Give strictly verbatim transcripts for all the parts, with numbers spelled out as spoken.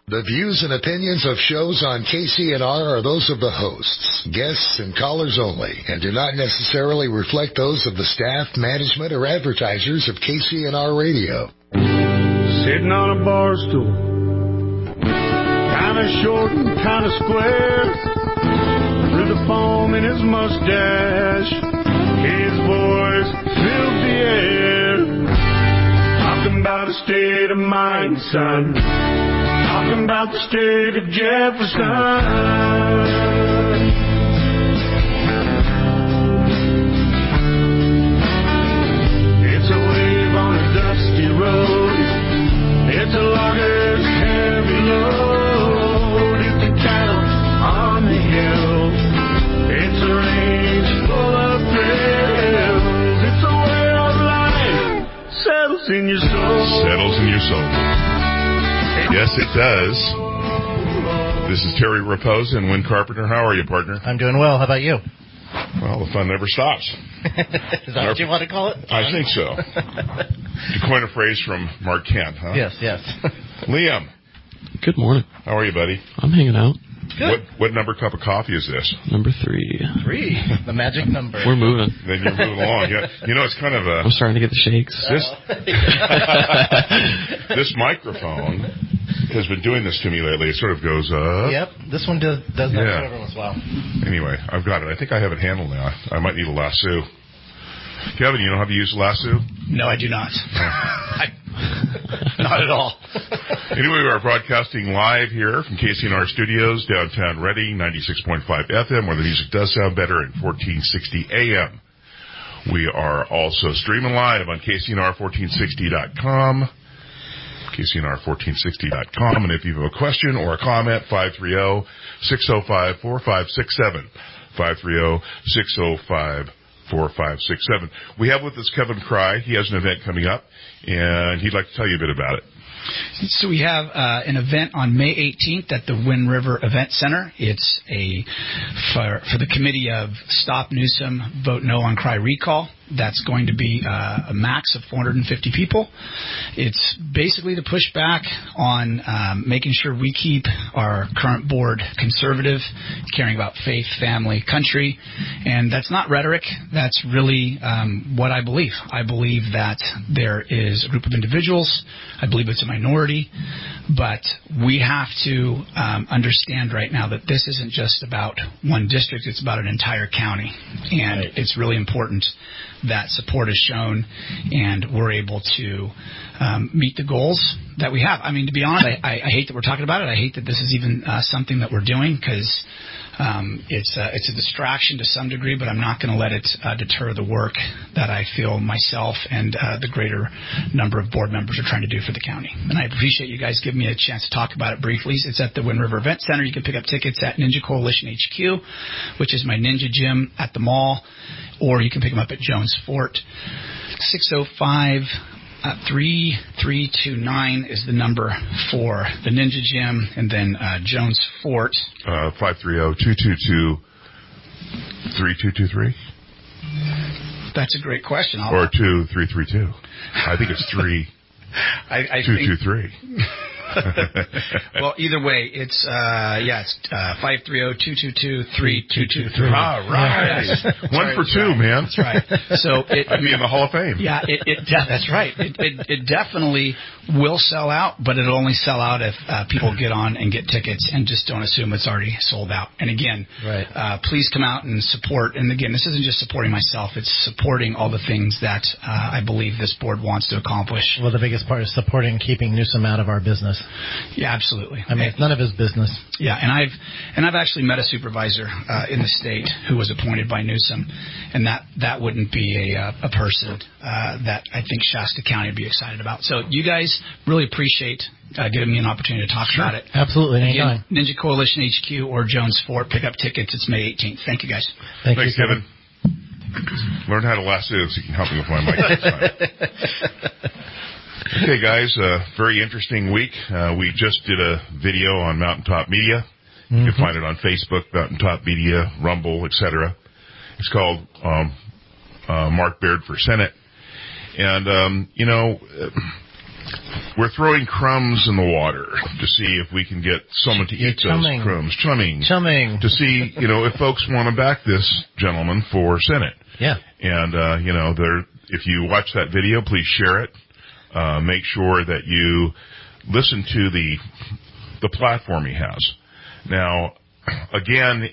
The views and opinions of shows on K C N R are those of the hosts, guests, and callers only, and do not necessarily reflect those of the staff, management, or advertisers of K C N R Radio. Sitting on a bar stool, kind of short and kind of square, through the foam in his mustache, his voice filled the air, talking about a state of mind, son. Talking about the state of Jefferson. It's a wave on a dusty road. It's a logger's heavy load. It's a cattle on the hill. It's a range full of thrills. It's a way of life settles in your soul. Settles in your soul. Yes, it does. This is Terry Raposa and Win Carpenter. How are you, partner? I'm doing well. How about you? Well, the fun never stops. Is that Our, what you want to call it? I think so. To coin a phrase from Mark Kent, huh? Yes, yes. Liam. Good morning. How are you, buddy? I'm hanging out. Good. What, what number cup of coffee is this? Number three. Three. The magic number. We're moving. Then you're moving along. Yeah. You know, it's kind of a... I'm starting to get the shakes. This, this microphone has been doing this to me lately. It sort of goes up. Yep. This one does, does that yeah. every once in a while. Anyway, I've got it. I think I have it handled now. I might need a lasso. Kevin, you know how to use a lasso? No, I do not. Not at all. Anyway, we are broadcasting live here from K C N R Studios, downtown Reading, ninety-six point five F M, where the music does sound better, and fourteen sixty A M. We are also streaming live on K C N R fourteen sixty dot com, K C N R fourteen sixty dot com, and if you have a question or a comment, five three zero, six zero five, four five six seven, five three zero, six zero five, four five six seven. We have with us Kevin Cry. He has an event coming up, and he'd like to tell you a bit about it. So we have uh, an event on May eighteenth at the Wind River Event Center. It's a for, for the committee of Stop Newsom, Vote No on Cry Recall. That's going to be uh, a max of four hundred fifty people. It's basically to push back on um, making sure we keep our current board conservative, caring about faith, family, country. And that's not rhetoric. That's really um, what I believe. I believe that there is a group of individuals. I believe it's a minority. But we have to um, understand right now that this isn't just about one district. It's about an entire county. And right. It's really important that support is shown and we're able to um, meet the goals that we have. I mean, to be honest, I, I, I hate that we're talking about it. I hate that this is even uh, something that we're doing because um, it's, uh, it's a distraction to some degree, but I'm not going to let it uh, deter the work that I feel myself and uh, the greater number of board members are trying to do for the county. And I appreciate you guys giving me a chance to talk about it briefly. It's at the Wind River Event Center. You can pick up tickets at Ninja Coalition H Q, which is my ninja gym at the mall, or you can pick them up at Jones Fort. six oh five, three three two nine is the number for the Ninja Gym, and then uh, Jones Fort. Uh, five three zero, two two two, three two two three? That's a great question. I'll or two three three two. I think it's three I, I two think... two three. Well, either way, it's uh, yeah, it's uh, five three zero, two two two, three two two three. Ah, right. Yes. One right, for two, right. man. That's right. So it, I'd be in the Hall of Fame. Yeah, it, it yeah, that's right. It, it, it definitely will sell out, but it'll only sell out if uh, people get on and get tickets and just don't assume it's already sold out. And again, right. uh, please come out and support. And again, this isn't just supporting myself; it's supporting all the things that uh, I believe this board wants to accomplish. Well, the biggest part is supporting keeping Newsom out of our business. Yeah, absolutely. I mean, it's none of his business. Yeah, and I've and I've actually met a supervisor uh, in the state who was appointed by Newsom, and that, that wouldn't be a a person uh, that I think Shasta County would be excited about. So you guys really appreciate uh, giving me an opportunity to talk sure. about it. Absolutely, Again, anytime. Ninja Coalition H Q or Jones Fort. Pick up tickets. It's May eighteenth. Thank you, guys. Thank Thanks, you, Kevin. Learn how to lasso so you can help me with my mic next time. Okay, guys, uh, very interesting week. Uh, we just did a video on Mountaintop Media. You mm-hmm. can find it on Facebook, Mountaintop Media, Rumble, et cetera. It's called um, uh, Mark Baird for Senate. And, um, you know, we're throwing crumbs in the water to see if we can get someone to You're eat chumming. those crumbs. Chumming. Chumming. To see, you know, if folks want to back this gentleman for Senate. Yeah. And, uh, you know, there, if you watch that video, please share it. Uh, make sure that you listen to the, the platform he has. Now, again,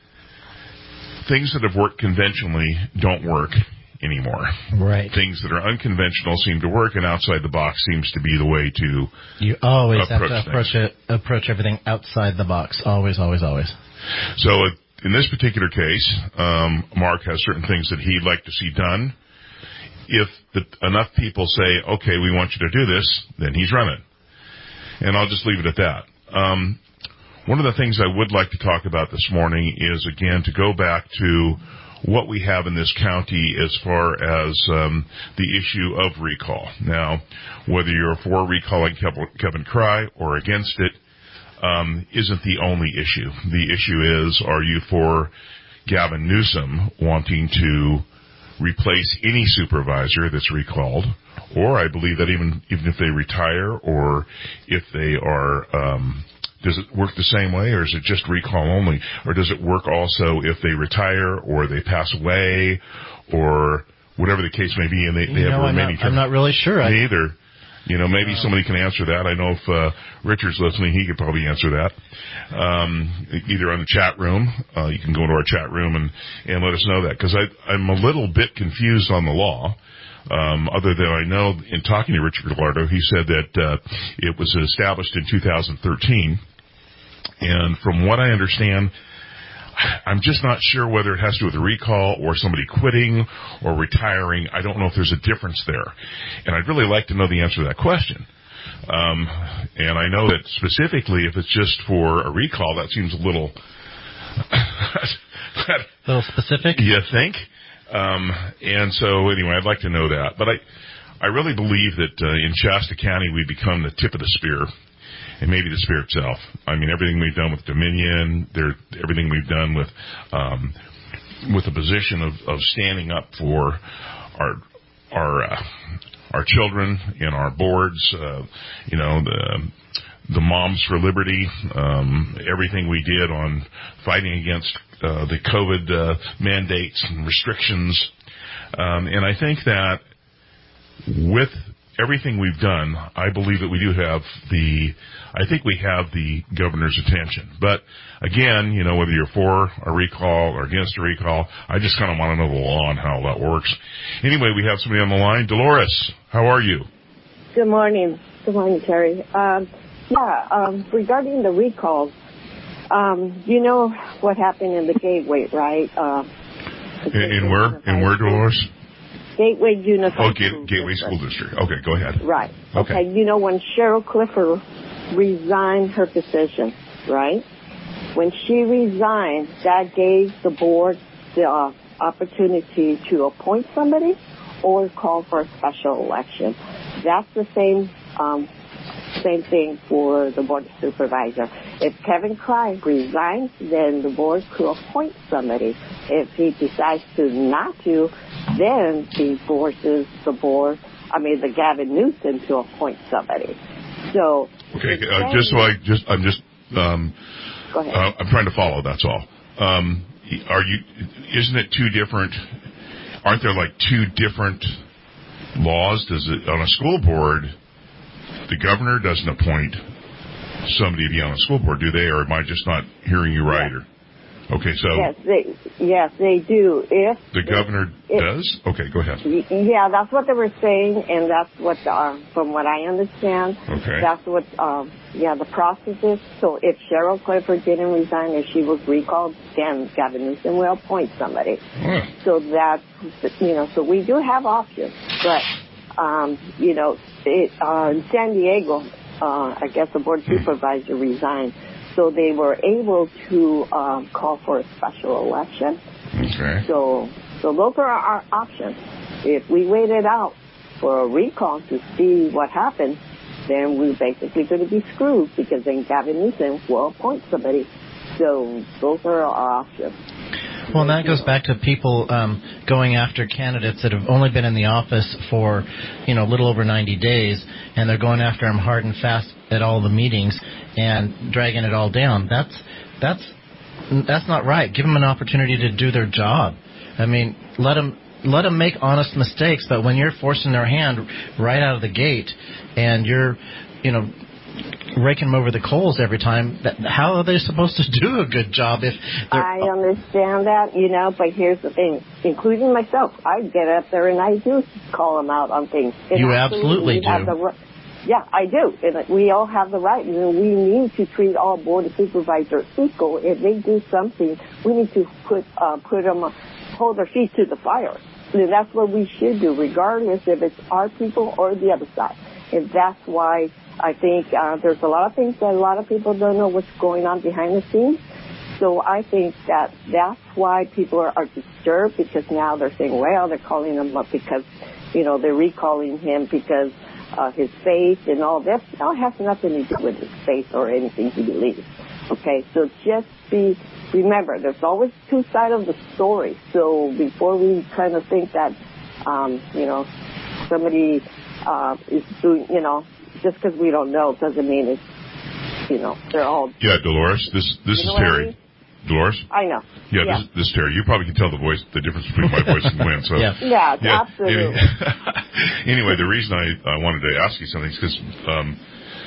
things that have worked conventionally don't work anymore. Right. Things that are unconventional seem to work, and outside the box seems to be the way to You always approach have to approach it, approach everything outside the box. Always, always, always. So uh, in this particular case, um, Mark has certain things that he'd like to see done. If the, enough people say, okay, we want you to do this, then he's running. And I'll just leave it at that. Um, one of the things I would like to talk about this morning is, again, to go back to what we have in this county as far as um, the issue of recall. Now, whether you're for recalling Kevin Cry or against it um, isn't the only issue. The issue is, are you for Gavin Newsom wanting to replace any supervisor that's recalled, or I believe that even even if they retire or if they are, um, does it work the same way, or is it just recall only, or does it work also if they retire or they pass away or whatever the case may be, and they, they You have know, a I'm remaining not, term? I'm not really sure. I, Me either. You know, maybe somebody can answer that. I know if uh, Richard's listening, he could probably answer that. Um, either on the chat room, uh, you can go into our chat room and, and let us know that, because I'm a little bit confused on the law. Um, other than I know, in talking to Richard Gallardo, he said that uh, it was established in two thousand thirteen, and from what I understand, I'm just not sure whether it has to do with a recall or somebody quitting or retiring. I don't know if there's a difference there. And I'd really like to know the answer to that question. Um, and I know that specifically if it's just for a recall, that seems a little... a little specific? You think? Um, and so anyway, I'd like to know that. But I, I really believe that uh, in Shasta County we've become the tip of the spear. And maybe the spear itself. I mean, everything we've done with Dominion, there, everything we've done with, um, with the position of, of standing up for our, our, uh, our children and our boards, uh, you know, the, the Moms for Liberty, um, everything we did on fighting against, uh, the COVID, uh, mandates and restrictions. Um, and I think that with everything we've done, I believe that we do have the, I think we have the governor's attention. But again, you know, whether you're for a recall or against a recall, I just kind of want to know the law and how that works. Anyway, we have somebody on the line. Dolores, how are you? Good morning. Good morning, Terry. Um, yeah, um, regarding the recalls, um, you know what happened in the Gateway, right? Uh, in, in where? In where, Dolores? Gateway Unified Oh, Ga- School Gateway District. School District. Okay, go ahead. Right. Okay. Okay. You know, when Cheryl Clifford resigned her position, right? When she resigned, that gave the board the uh, opportunity to appoint somebody or call for a special election. That's the same um, same thing for the board of supervisor. If Kevin Cry resigns, then the board could appoint somebody. If he decides to not to, then he forces the board, I mean, the Gavin Newsom to appoint somebody. So, okay, uh, just so I just, I'm just, um, go ahead. Uh, I'm trying to follow. That's all. Um, are you? Isn't it two different? Aren't there like two different laws? Does it on a school board? The governor doesn't appoint somebody to be on a school board, do they? Or am I just not hearing you right? Yes. Or okay, so Yes, they, yes, they do. If the governor if, does. Okay, go ahead. Yeah, that's what they were saying, and that's what, uh, from what I understand, Okay. that's what, um, yeah, the process is. So if Cheryl Clifford didn't resign, if she was recalled, then Gavin Newsom will appoint somebody. Oh. So that's, you know, so we do have options, but, um, you know, it, uh, in San Diego, uh, I guess the board supervisor resigned. So they were able to um, call for a special election. Okay. So, so those are our options. If we waited out for a recall to see what happens, then we're basically going to be screwed because then Gavin Newsom will appoint somebody. So those are our options. Well, and that goes back to people um, going after candidates that have only been in the office for, you know, a little over ninety days, and they're going after them hard and fast at all the meetings and dragging it all down. That's that's that's not right. Give them an opportunity to do their job. I mean, let them let them make honest mistakes, but when you're forcing their hand right out of the gate and you're, you know, raking them over the coals every time, that, how are they supposed to do a good job if they're... I understand that, you know, but here's the thing, including myself, I get up there and I do call them out on things. And you absolutely, absolutely do. The, yeah, I do. And we all have the right. And we need to treat all board of supervisors equal. If they do something, we need to put uh, put them, hold their feet to the fire. And that's what we should do, regardless if it's our people or the other side. And that's why I think uh, there's a lot of things that a lot of people don't know what's going on behind the scenes. So I think that that's why people are, are disturbed, because now they're saying, well, they're calling him up because, you know, they're recalling him because uh, his faith and all that. That has nothing to do with his faith or anything he believes. Okay, so just be, remember, there's always two sides of the story. So before we kind of think that, um, you know, somebody uh, is doing, you know, just because we don't know doesn't mean it's, you know, they're all... Yeah, Dolores, this this you know is Terry. I mean? Dolores? I know. Yeah, yeah. This, this is Terry. You probably can tell the voice, the difference between my voice and Gwen. So yeah, yeah, yeah absolutely. Anyway, the reason I, I wanted to ask you something is because um,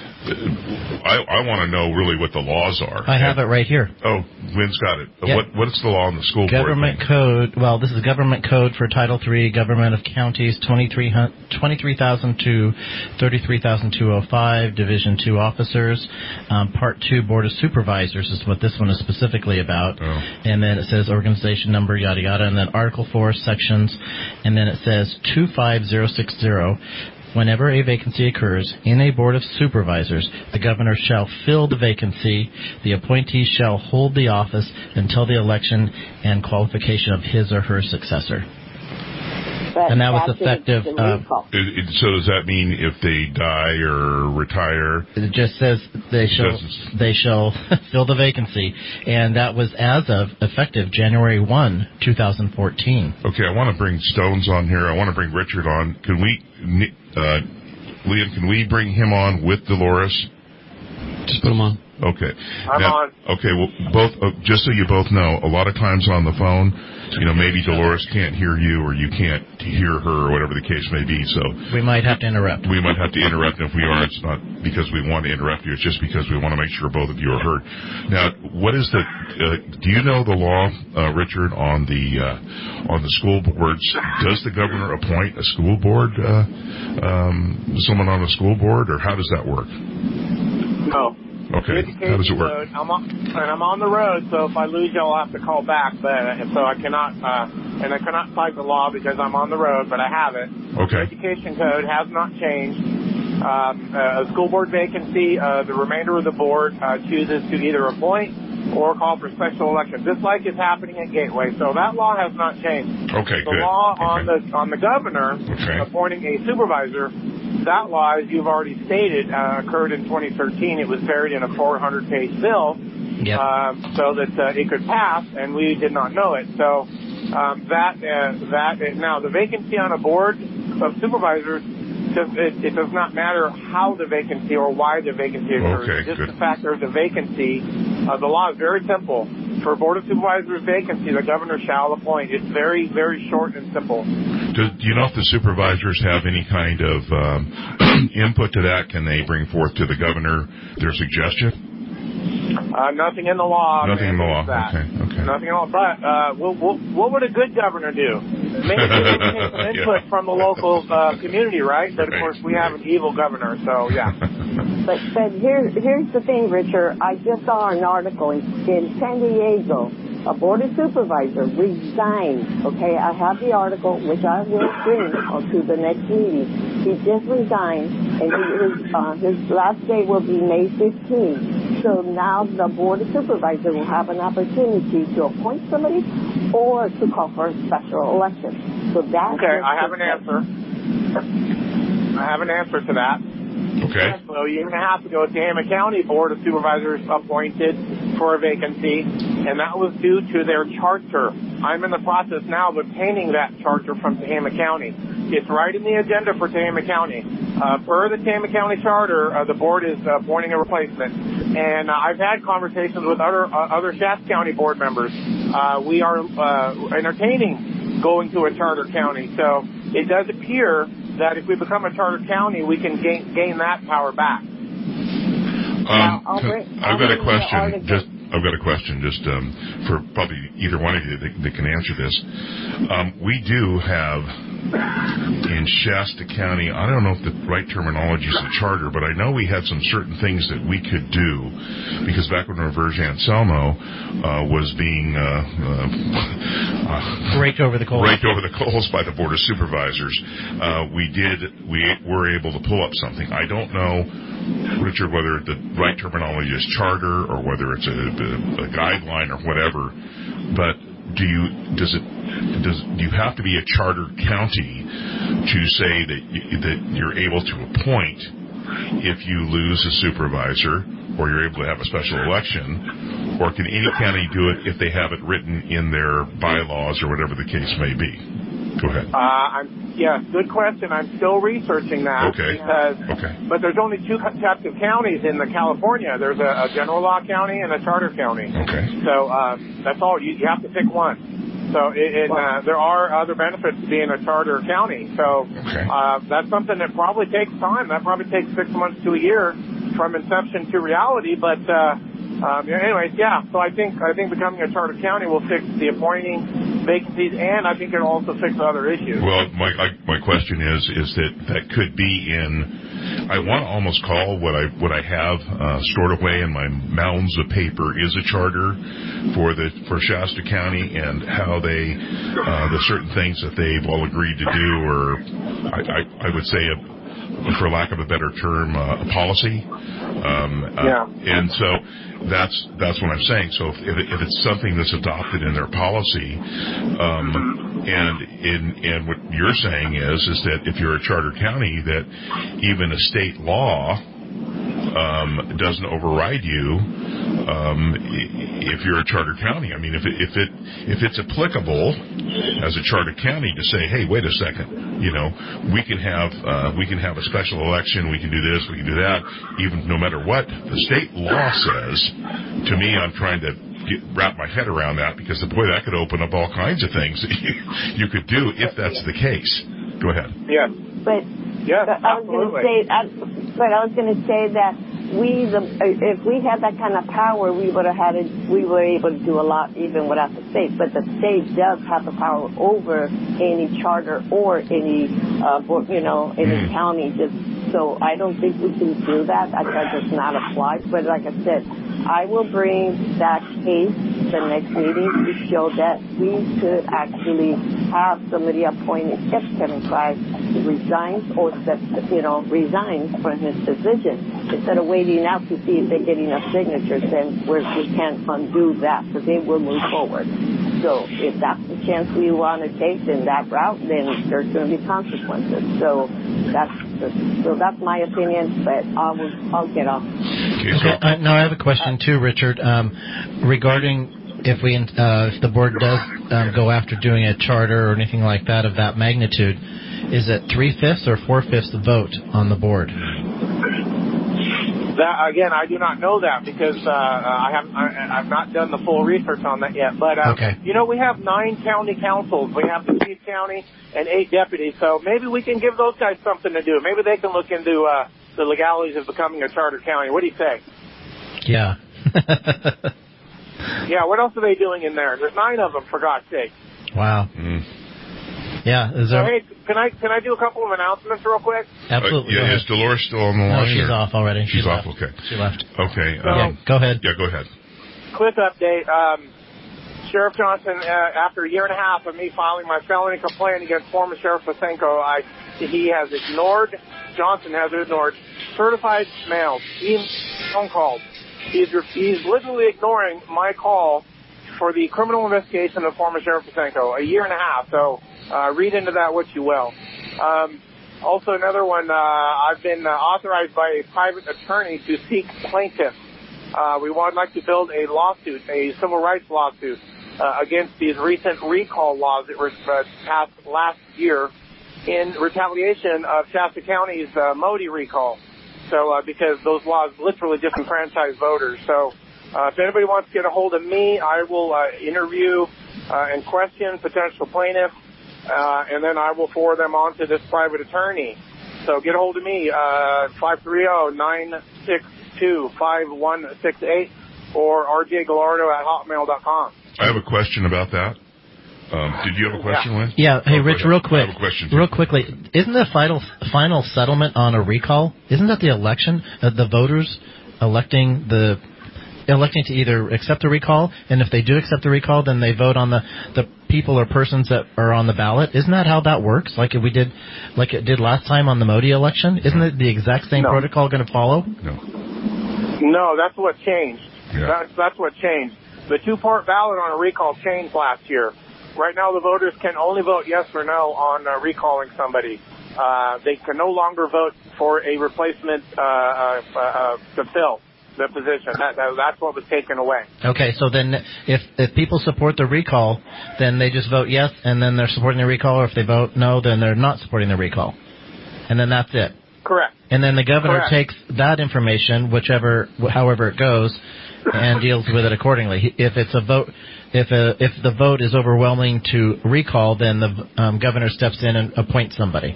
I, I want to know really what the laws are. I have and, it right here. Oh, Gwen's got it. Yep. What What's the law in the school Government board? Government Code, well, this is Government Code for Title three, Government of Counties, twenty-three thousand to thirty-three thousand two hundred five, Division two Officers. Um, Part two, Board of Supervisors is what this one is specifically about. Oh. And then it says organization number, yada, yada, and then Article four, sections, and then it says two five zero six zero. Whenever a vacancy occurs in a Board of Supervisors, the governor shall fill the vacancy. The appointee shall hold the office until the election and qualification of his or her successor. But and that was effective. Uh, it, it, so does that mean if they die or retire? It just says they shall they shall fill the vacancy, and that was as of effective January first, twenty fourteen. Okay, I want to bring Stones on here. I want to bring Richard on. Can we, uh, Liam? Can we bring him on with Dolores? Just put him on. Okay. I'm now, on. Okay, well, both uh, just so you both know, a lot of times on the phone, you know, maybe Dolores can't hear you or you can't hear her or whatever the case may be, so... We might have to interrupt. We might have to interrupt, and if we are, it's not because we want to interrupt you, it's just because we want to make sure both of you are heard. Now, what is the... Uh, do you know the law, uh, Richard, on the uh, on the school boards? Does the governor appoint a school board, uh, um, someone on the school board, or how does that work? No. Okay, how does it work? Code. I'm on, and I'm on the road, so if I lose you, I'll have to call back. But so I cannot, uh, and I cannot cite the law because I'm on the road, but I have it. Okay. The education code has not changed. Um, uh, a school board vacancy, uh, the remainder of the board uh, chooses to either appoint or call for special elections, just like is happening at Gateway. So that law has not changed. Okay, the good. The law okay. on the on the governor okay. appointing a supervisor. That law, as you've already stated, uh, occurred in twenty thirteen. It was buried in a four hundred page bill yep. um, so that uh, it could pass, and we did not know it. So um, that uh, that is, now the vacancy on a board of supervisors, does, it, it does not matter how the vacancy or why the vacancy occurs. Okay, Just good. the fact there's a vacancy. Uh, the law is very simple. For a board of supervisors vacancy, the governor shall appoint. It's very, very short and simple. Do, do you know if the supervisors have any kind of um, input to that? Can they bring forth to the governor their suggestion? Uh, nothing in the law. Nothing in the law. That. Okay. Okay. Nothing in the law. But uh, we'll, we'll, what would a good governor do? Maybe take some input yeah. from the local uh, community, right? But of right. course, we have an evil governor. So yeah. But but here here's the thing, Richard. I just saw an article in, in San Diego. A board of supervisor resigned. Okay, I have the article, which I will bring to the next meeting. He just resigned, and he, his, uh, his last day will be May fifteenth. So now the board of supervisor will have an opportunity to appoint somebody or to call for a special election. So that's okay. I have an answer. I have an answer to that. Okay. So you're going to have to go to Tama County Board of Supervisors appointed for a vacancy, and that was due to their charter. I'm in the process now of obtaining that charter from Tehama County. It's right in the agenda for Tehama County. Uh, per the Tehama County Charter, uh, the board is uh, appointing a replacement. And uh, I've had conversations with other uh, other Shasta County board members. Uh, we are uh, entertaining going to a charter county. So it does appear that if we become a charter county, we can gain, gain that power back. Um, I've got a question. Just I've got a question. Just um, for probably either one of you that, that can answer this. Um, we do have in Shasta County. I don't know if the right terminology is a charter, but I know we had some certain things that we could do because back when Reverge Anselmo uh, was being uh, uh, raked over the coals, raked over the coals by the Board of Supervisors, uh, we did we were able to pull up something. I don't know, Richard, whether the right terminology is charter or whether it's a, a, a guideline or whatever, but do you does it does do you have to be a charter county to say that you, that you're able to appoint if you lose a supervisor or you're able to have a special election, or can any county do it if they have it written in their bylaws or whatever the case may be? Go ahead. Uh, I'm, yeah, good question. I'm still researching that. Okay. Because, okay. But there's only two types of counties in the California. There's a, a general law county and a charter county. Okay. So uh, that's all. You, you have to pick one. So it, it, uh, there are other benefits to being a charter county. So okay. uh, that's something that probably takes time. That probably takes six months to a year from inception to reality. But uh, um, anyways, yeah. So I think I think becoming a charter county will fix the appointing vacancies, and I think it'll also fix other issues. Well, my I, my question is is that that could be in. I want to almost call what I what I have uh, stored away in my mounds of paper is a charter for the for Shasta County, and how they uh, the certain things that they've all agreed to do, or I, I, I would say, a, for lack of a better term, uh, a policy. Um, uh, yeah. And so that's that's what I'm saying. So if if it's something that's adopted in their policy, um, and in and what you're saying is is that if you're a charter county, that even a state law um, doesn't override you um, if you're a charter county. I mean, if it, if it if it's applicable as a charter county to say, hey, wait a second, you know, we can have uh, we can have a special election, we can do this, we can do that, even no matter what the state law says. To me, I'm trying to get, wrap my head around that, because boy, that could open up all kinds of things that you, you could do if that's the case. Go ahead. Yes. But yes, but I was going to say, I, but I was going to say that we, the, if we had that kind of power, we would have had it. We were able to do a lot even without the state. But the state does have the power over any charter or any, uh, you know, any mm. county. Just so I don't think we can do that. I that does not apply. But like I said, I will bring that case the next meeting to show that we could actually have somebody appointed if Kevin Clyde resigns or, you know, resigns from his position. Instead of waiting out to see if they're getting enough signatures, then we're, we can't undo that, because they will move forward. So if that's the chance we want to take in that route, then there's going to be consequences. So that's the, so that's my opinion, but I'll, I'll get off. Okay, uh, now I have a question too, Richard, um, regarding if we uh, if the board does um, go after doing a charter or anything like that of that magnitude, is it three-fifths or four-fifths vote on the board? That, again, I do not know that, because uh, I have I, I've not done the full research on that yet. But uh, okay. you know, we have nine county councils. We have the chief county and eight deputies. So maybe we can give those guys something to do. Maybe they can look into uh, the legalities of becoming a charter county. What do you say? Yeah. Yeah. What else are they doing in there? There's nine of them, for God's sake. Wow. Mm. Yeah. Is there... So, hey, can I can I do a couple of announcements real quick? Absolutely. Uh, yeah, is Dolores still on the line? No, she's or? off already. She's, she's off. Left. Okay. She left. Okay. So, um, yeah. Go ahead. Yeah. Go ahead. Quick update. Um, Sheriff Johnson, uh, after a year and a half of me filing my felony complaint against former Sheriff Pasenko, I, he has ignored, Johnson has ignored certified mails, emails, phone calls. He's, he's literally ignoring my call for the criminal investigation of former Sheriff Pasenko, a year and a half. So uh, read into that what you will. Um, also, another one, uh, I've been uh, authorized by a private attorney to seek plaintiffs uh, we would like to build a lawsuit, a civil rights lawsuit, uh, against these recent recall laws that were uh, passed last year in retaliation of Shasta County's uh, Modi recall. So, uh, because those laws literally disenfranchise voters. So, uh, if anybody wants to get a hold of me, I will uh, interview uh, and question potential plaintiffs, uh, and then I will forward them on to this private attorney. So get a hold of me, uh, five three zero, nine six two, five one six eight or r j gallardo at hotmail dot com. I have a question about that. Um, did you have a question, Lynn? Yeah. Hey, oh, Rich, real quick. I have a question, too. Real quickly, isn't the final final settlement on a recall? Isn't that the election, uh, the voters electing the electing to either accept the recall, and if they do accept the recall, then they vote on the the people or persons that are on the ballot? Isn't that how that works? Like we did, like it did last time on the Modi election? Isn't it the exact same No. protocol going to follow? No. No, that's what changed. Yeah. That's, that's what changed. The two-part ballot on a recall changed last year. Right now, the voters can only vote yes or no on uh, recalling somebody. Uh, they can no longer vote for a replacement uh, uh, uh, to fill the position. That, that, that's what was taken away. Okay, so then if if people support the recall, then they just vote yes, and then they're supporting the recall, or if they vote no, then they're not supporting the recall. And then that's it. Correct. And then the governor Correct. takes that information, whichever, however it goes, and deals with it accordingly. If it's a vote, if a, if the vote is overwhelming to recall, then the um, governor steps in and appoints somebody.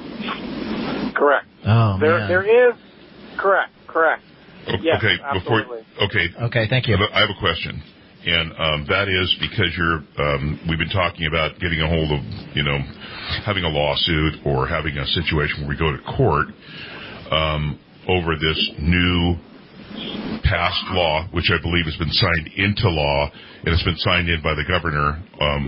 Correct. Oh There, man. there is. Correct. Correct. O- Yes, okay. Before. absolutely. Okay. Okay. Thank you. I have a question, and um, that is because you're. Um, we've been talking about getting a hold of, you know, having a lawsuit or having a situation where we go to court um, over this new passed law, which I believe has been signed into law, and it's been signed in by the governor.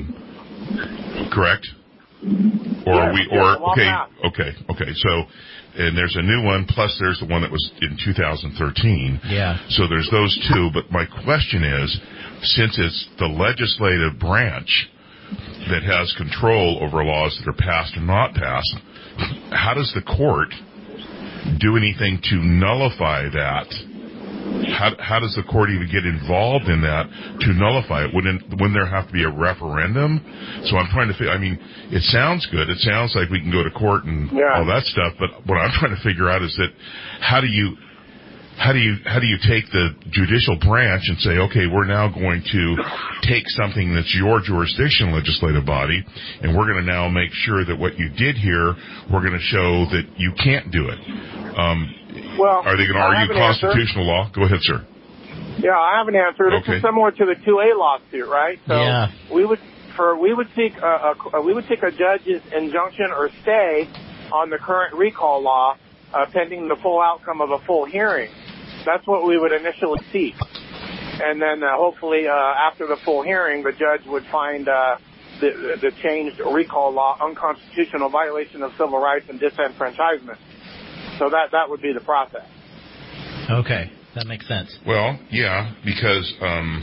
Um, correct? Or Yes, are we? yes, Or the law okay, passed. okay, okay. So, and there's a new one. Plus, there's the one that was in two thousand thirteen. Yeah. So there's those two. But my question is, since it's the legislative branch that has control over laws that are passed or not passed, how does the court do anything to nullify that? How, how does the court even get involved in that to nullify it? Wouldn't, wouldn't there have to be a referendum? So I'm trying to figure, I mean, it sounds good. It sounds like we can go to court and Yeah. all that stuff, but what I'm trying to figure out is that how do you, how do you, how do you take the judicial branch and say, okay, we're now going to take something that's your jurisdiction, legislative body, and we're going to now make sure that what you did here, we're going to show that you can't do it. Um, Well, Are they going to I argue have an answer. constitutional law? Go ahead, sir. Yeah, I have an answer. This Okay. is similar to the two A lawsuit, right? So Yeah. we would for we would seek a, a we would seek a judge's injunction or stay on the current recall law, uh, pending the full outcome of a full hearing. That's what we would initially seek, and then uh, hopefully uh, after the full hearing, the judge would find uh, the, the changed recall law unconstitutional, violation of civil rights, and disenfranchisement. So that that would be the process. Okay, that makes sense. Well, yeah, because um,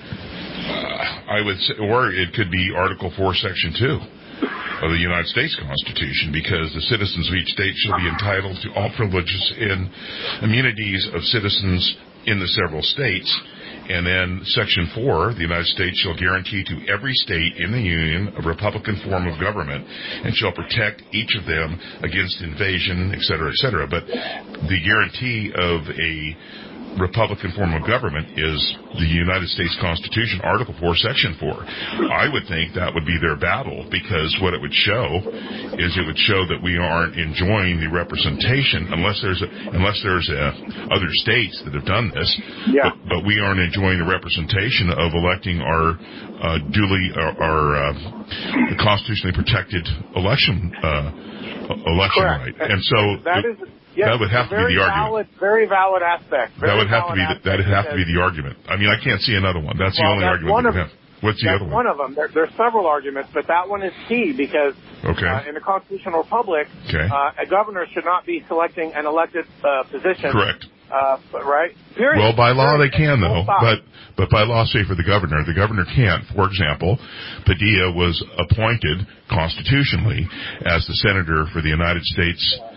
uh, I would say, or it could be Article four, Section two of the United States Constitution, because the citizens of each state shall be entitled to all privileges and immunities of citizens in the several states. And then Section four, the United States shall guarantee to every state in the Union a republican form of government and shall protect each of them against invasion, et cetera, et cetera. But the guarantee of a republican form of government is the United States Constitution, Article four, Section four. I would think that would be their battle, because what it would show is it would show that we aren't enjoying the representation, unless there's a, unless there's a, other states that have done this, Yeah. but, but we aren't enjoying the representation of electing our uh, duly our, our uh, constitutionally protected election uh, election Correct. right. And so That is. Yes, that would have to be very the argument. valid, very valid aspect. Very That would have to valid be the, aspect that would have to be because- the argument. I mean, I can't see another one. That's the Well, only that's argument one that we of- have. What's the That's other one one? of them. There, there's several arguments, but that one is key because Okay. uh, in a constitutional republic, Okay. uh, a governor should not be selecting an elected uh, position. Correct. Uh, but- right? Period. Well, by law they Period. can though, Full stop. but but by law, say for the governor, the governor can't. For example, Padilla was appointed constitutionally as the senator for the United States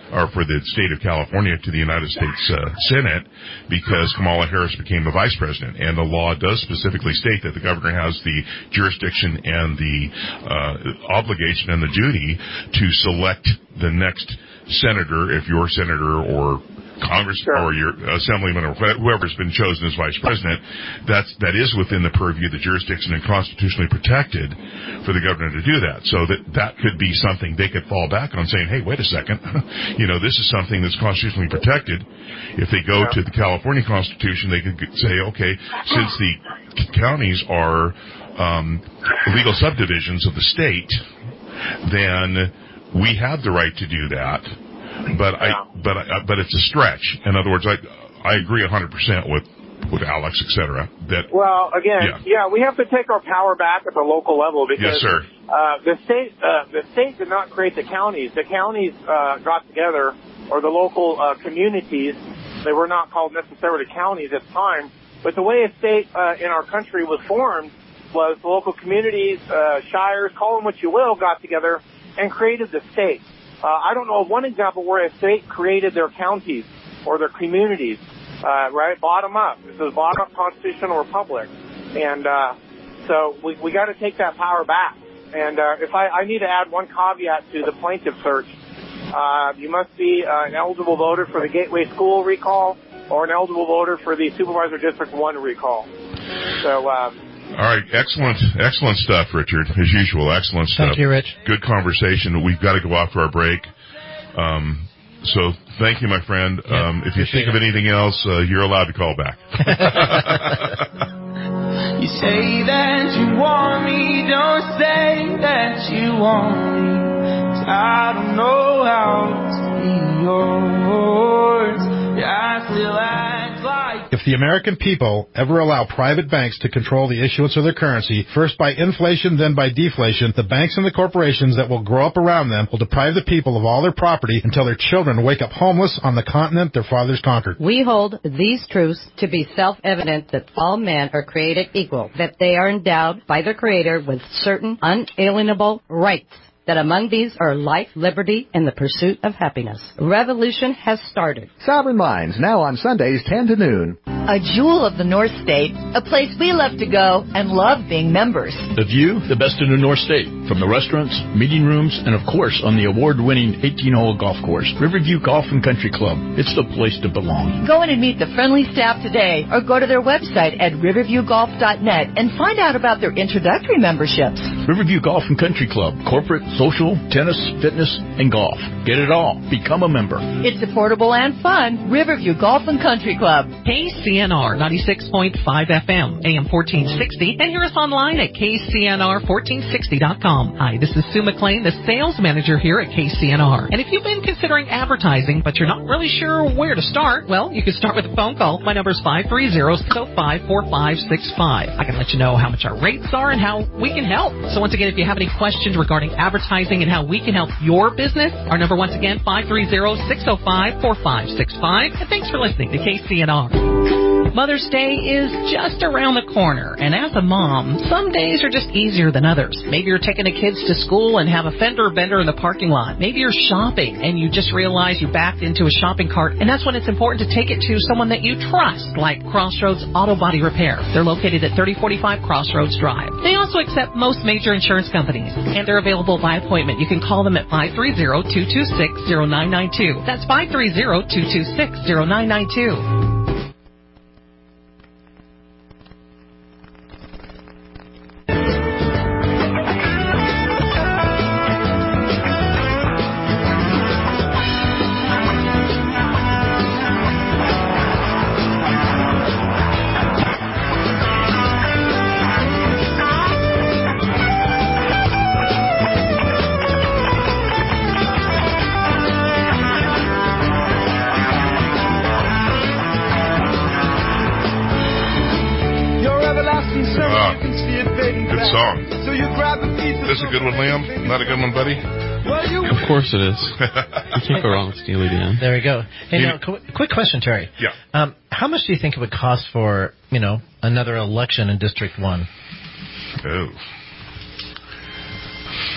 or for the state of California to the United States uh, Senate, because Kamala Harris became the vice president, and the law does specifically state that the governor has the jurisdiction and the uh, obligation and the duty to select the next senator, if your senator or Congress sure. or your assemblyman or whoever's been chosen as vice president, that's, that is within the purview of the jurisdiction and constitutionally protected for the governor to do that. So that that could be something they could fall back on, saying, hey, wait a second, you know, this is something that's constitutionally protected. If they go yeah. to the California Constitution, they could say, okay, since the counties are um, legal subdivisions of the state, then we have the right to do that. But I, but I, but it's a stretch. In other words, I, I agree a hundred percent with, with Alex, et cetera. That well, again, yeah. yeah, we have to take our power back at the local level because yes, sir. Uh, the state, uh, the state did not create the counties. The counties uh, got together, or the local uh, communities. They were not called necessarily counties at the time. But the way a state uh, in our country was formed was the local communities, uh, shires, call them what you will, got together and created the state. Uh, I don't know of one example where a state created their counties or their communities, uh, right? Bottom up. This is bottom up constitutional republic. And, uh, so we, we gotta take that power back. And, uh, if I, I need to add one caveat to the plaintiff search, uh, you must be uh, an eligible voter for the Gateway School recall or an eligible voter for the Supervisor District one recall. So, um, all right, excellent, excellent stuff, Richard. As usual, excellent stuff. Thank you, Rich. Good conversation. We've got to go off for our break. Um, so thank you, my friend. Yeah, um, if you think it. of anything else, uh, you're allowed to call back. You say that you want me, don't say that you want me. 'Cause I don't know how to be yours. Yeah, I still act like. If the American people ever allow private banks to control the issuance of their currency, first by inflation, then by deflation, the banks and the corporations that will grow up around them will deprive the people of all their property until their children wake up homeless on the continent their fathers conquered. We hold these truths to be self-evident that all men are created equal, that they are endowed by their Creator with certain unalienable rights, that among these are life, liberty, and the pursuit of happiness. Revolution has started. Sovereign Minds, now on Sundays, ten to noon. A jewel of the North State, a place we love to go and love being members. The view, the best in the North State, from the restaurants, meeting rooms, and of course on the award-winning eighteen-hole golf course, Riverview Golf and Country Club. It's the place to belong. Go in and meet the friendly staff today, or go to their website at riverview golf dot net and find out about their introductory memberships. Riverview Golf and Country Club, corporate, social, tennis, fitness, and golf. Get it all. Become a member. It's affordable and fun. Riverview Golf and Country Club. K C N R ninety-six point five F M, A M fourteen sixty, and hear us online at K C N R fourteen sixty dot com. Hi, this is Sue McLean, the sales manager here at K C N R. And if you've been considering advertising, but you're not really sure where to start, well, you can start with a phone call. My number is five three zero, six zero five, four five six five. I can let you know how much our rates are and how we can help. So once again, if you have any questions regarding advertising and how we can help your business, our number once again, five three zero, six zero five, four five six five. And thanks for listening to K C N R. Mother's Day is just around the corner, and as a mom, some days are just easier than others. Maybe you're taking the kids to school and have a fender bender in the parking lot. Maybe you're shopping and you just realize you backed into a shopping cart, and that's when it's important to take it to someone that you trust, like Crossroads Auto Body Repair. They're located at thirty forty-five Crossroads Drive. They also accept most major insurance companies, and they're available by appointment. You can call them at five three zero, two two six, zero nine nine two. That's five three zero, two two six, zero nine nine two. Not a good one, buddy? Of course it is. You can't go wrong with Steely Dan. There we go. Hey, now, qu- quick question, Terry. Yeah. Um, how much do you think it would cost for, you know, another election in District one? Oh.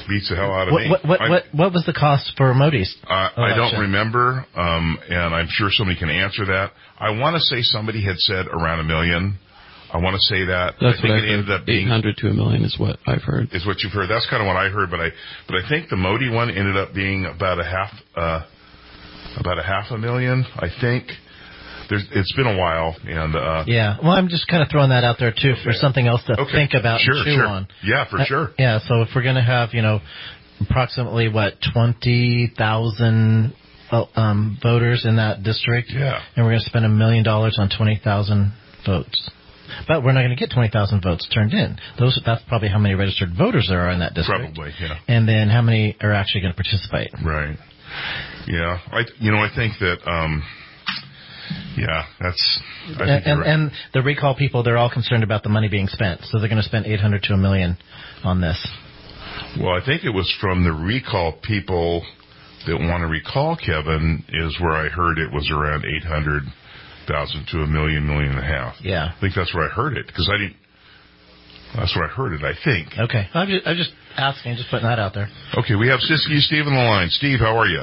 beats the hell out of what, me. What, what, what, what was the cost for Modi's uh, I don't remember, um, and I'm sure somebody can answer that. I want to say somebody had said around a million. I want to say that. That's I think what it I've ended heard. up being eight hundred to a million is what I've heard. Is what you've heard. That's kind of what I heard, but I but I think the Modi one ended up being about a half uh, about a half a million. I think. There's, it's been a while, and uh, yeah. Well, I'm just kind of throwing that out there too okay. for something else to okay. think about sure, and chew sure. on. Yeah, for uh, sure. Yeah. So if we're going to have, you know, approximately what twenty thousand um, voters in that district, yeah, and we're going to spend a million dollars on twenty thousand votes. But we're not going to get twenty thousand votes turned in. Those That's probably how many registered voters there are in that district. Probably, yeah. And then how many are actually going to participate. Right. Yeah. I, you know, I think that, um, yeah, that's... I think and, and, right. and the recall people, they're all concerned about the money being spent. So they're going to spend eight hundred to a million on this. Well, I think it was from the recall people that want to recall Kevin is where I heard it was around eight hundred thousand to a million, million and a half. Yeah. I think that's where I heard it, because I didn't, that's where I heard it, I think. Okay. I'm just, I'm just asking, just putting that out there. Okay, we have Siskiyou Steve on the line. Steve, how are you?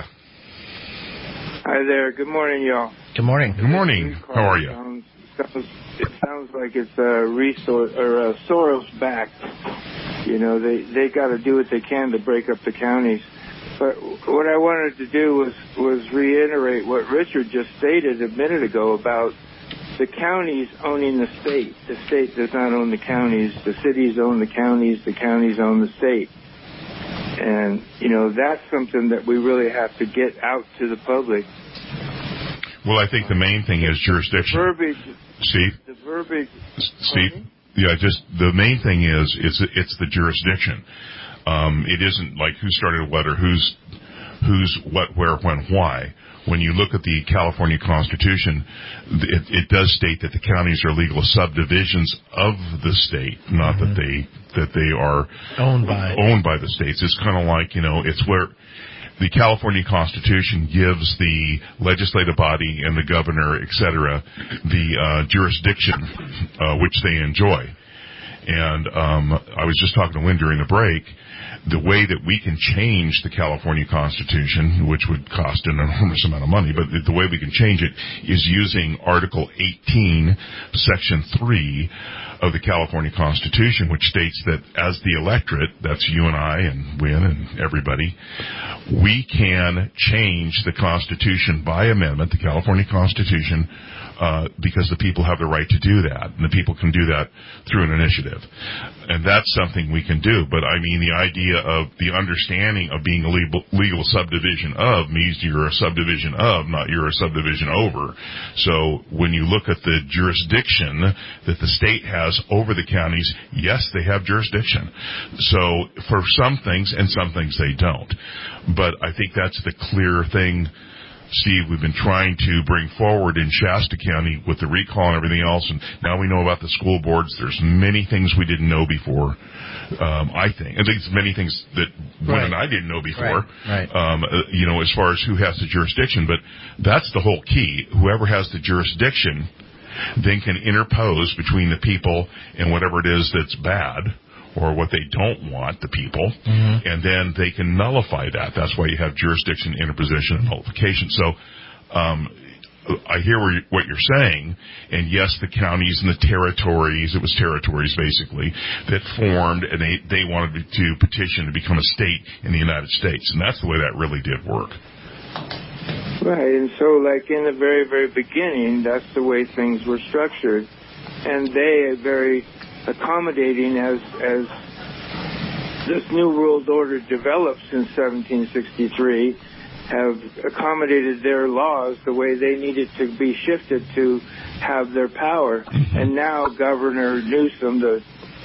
Hi there. Good morning, y'all. Good morning. Good morning. How are you? Sounds, sounds, it sounds like it's a resource or a Soros backed. You know, they they got to do what they can to break up the counties. But what I wanted to do was, was reiterate what Richard just stated a minute ago about the counties owning the state. The state does not own the counties. The cities own the counties. The counties own the state. And, you know, that's something that we really have to get out to the public. Well, I think the main thing is jurisdiction. The verbiage. Steve? The verbiage. Steve? Yeah, just the main thing is it's, it's the jurisdiction. Um, it isn't like who started what or who's, who's what, where, when, why. When you look at the California Constitution, it, it does state that the counties are legal subdivisions of the state, not mm-hmm. that they that they are owned by owned by the states. It's kind of like, you know, it's where the California Constitution gives the legislative body and the governor, et cetera, the uh, jurisdiction uh, which they enjoy. And um, I was just talking to Lynn during the break. The way that we can change the California Constitution, which would cost an enormous amount of money, but the way we can change it is using Article eighteen, Section three of the California Constitution, which states that as the electorate, that's you and I and Wynn and everybody, we can change the Constitution by amendment, the California Constitution, Uh, because the people have the right to do that, and the people can do that through an initiative. And that's something we can do. But, I mean, the idea of the understanding of being a legal, legal subdivision of means you're a subdivision of, not you're a subdivision over. So when you look at the jurisdiction that the state has over the counties, yes, they have jurisdiction. So for some things, and some things they don't. But I think that's the clear thing, Steve, we've been trying to bring forward in Shasta County with the recall and everything else, and now we know about the school boards. There's many things we didn't know before, um, I think. And there's many things that Wynn right. and I didn't know before, right. Right. Um, uh, you know, as far as who has the jurisdiction. But that's the whole key. Whoever has the jurisdiction then can interpose between the people and whatever it is that's bad, or what they don't want, the people, mm-hmm. and then they can nullify that. That's why you have jurisdiction, interposition, and nullification. So um, I hear what you're saying, and yes, the counties and the territories, it was territories basically, that formed, and they, they wanted to petition to become a state in the United States, and that's the way that really did work. Right, and so like in the very, very beginning, that's the way things were structured, and they are very accommodating as as this new world order developed since seventeen sixty-three, have accommodated their laws the way they needed to be shifted to have their power. And now Governor Newsom, the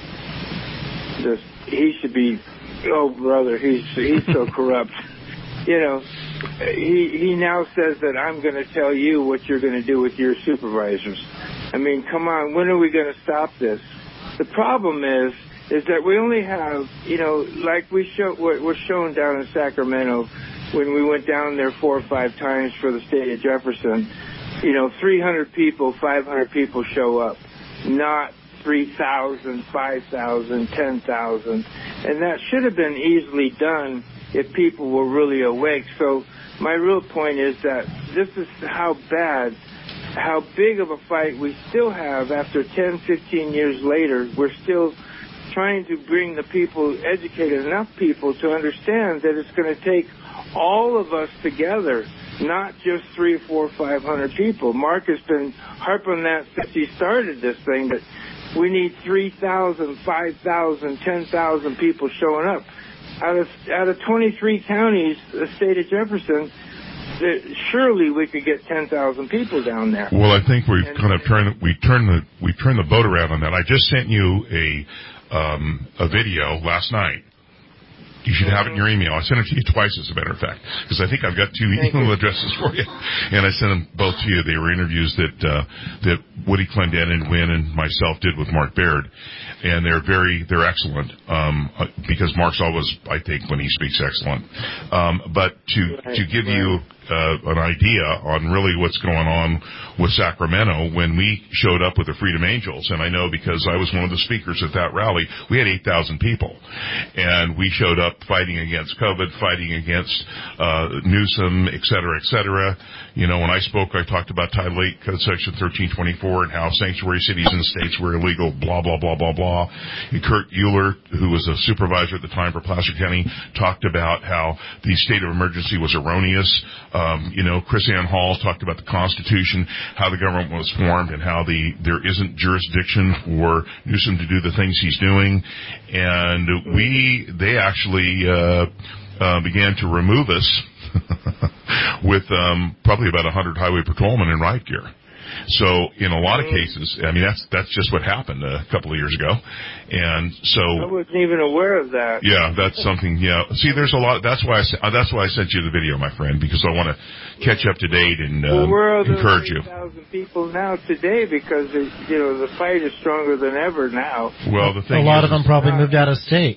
the he should be, oh brother, he's he's so corrupt. You know, he he now says that I'm going to tell you what you're going to do with your supervisors. I mean, come on, when are we going to stop this? The problem is, is that we only have, you know, like we show, what was shown down in Sacramento when we went down there four or five times for the state of Jefferson. You know, three hundred people, five hundred people show up, not three thousand, five thousand, ten thousand. And that should have been easily done if people were really awake. So my real point is that this is how bad, how big of a fight we still have after ten, fifteen years later. We're still trying to bring the people, educated enough people to understand that it's going to take all of us together, not just three, four, five hundred people. Mark has been harping on that since he started this thing, that we need three thousand, five thousand, ten thousand people showing up. Out of out of twenty-three counties, the state of Jefferson, that surely we could get ten thousand people down there. Well, I think we've and, kind of turned we turned the we turned the boat around on that. I just sent you a um, a video last night. You should have it in your email. I sent it to you twice, as a matter of fact, because I think I've got two Thank email you. addresses for you, and I sent them both to you. They were interviews that uh, that Woody Clendenin, Wynn, and myself did with Mark Baird, and they're very they're excellent um, because Mark's always, I think, when he speaks, excellent. Um, but to right, to give right. you uh, an idea on really what's going on with Sacramento, when we showed up with the Freedom Angels, and I know because I was one of the speakers at that rally, we had eight thousand people, and we showed up fighting against COVID, fighting against uh, Newsom, et cetera, et cetera. You know, when I spoke, I talked about Title eight, Code Section thirteen twenty-four, and how sanctuary cities and states were illegal, blah, blah, blah, blah, blah. And Kurt Euler, who was a supervisor at the time for Placer County, talked about how the state of emergency was erroneous. Um, you know, Chris Ann Hall talked about the Constitution, how the government was formed, and how the there isn't jurisdiction for Newsom to do the things he's doing. And we, they actually uh, uh, began to remove us with um, probably about one hundred highway patrolmen in riot gear. So in a lot of cases, I mean, that's that's just what happened a couple of years ago. And so I wasn't even aware of that. Yeah, that's something. Yeah, see, there's a lot. That's why I that's why I sent you the video, my friend, because I want to catch up to date and well, um, where are encourage you. Thousand people now today because it, you know the fight is stronger than ever now. Well, the thing a lot is, of them probably moved out of state.